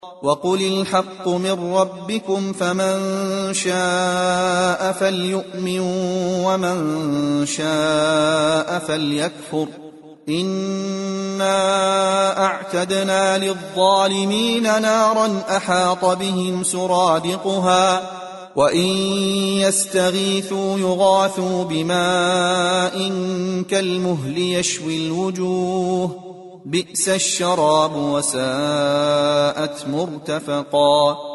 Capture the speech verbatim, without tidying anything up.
وقل الحق من ربكم فمن شاء فليؤمن ومن شاء فليكفر إنا أعتدنا للظالمين نارا أحاط بهم سرادقها وإن يستغيثوا يغاثوا بماء كالمهل يشوي الوجوه بئس الشراب وساءت مرتفقا